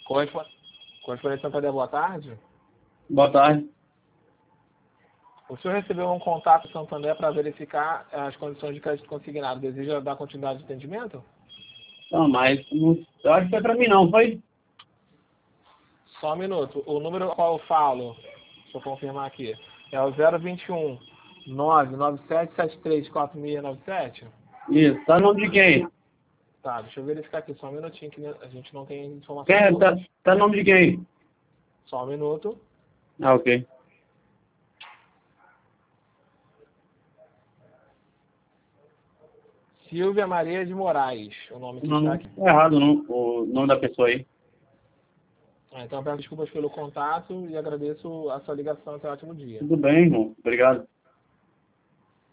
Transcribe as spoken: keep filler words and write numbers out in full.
Correspondente Santander, boa tarde. Boa tarde. O senhor recebeu um contato do Santander para verificar as condições de crédito consignado. Deseja dar continuidade de atendimento? Não, mas não, eu acho que foi para mim não, foi? Só um minuto. O número qual eu falo, deixa eu confirmar aqui, é o zero vinte e um, nove nove sete sete três quatro seis nove sete? Isso. Tá no nome de quem? Tá, deixa eu verificar aqui, só um minutinho que a gente não tem informação. Quem é? Tá, tá no nome de quem? Só um minuto. Ah, ok. Silvia Maria de Moraes, o nome que Não, está não aqui. tá errado não, o nome da pessoa aí. Ah, então peço desculpas pelo contato e agradeço a sua ligação. Até um ótimo dia. Tudo bem, irmão. Obrigado.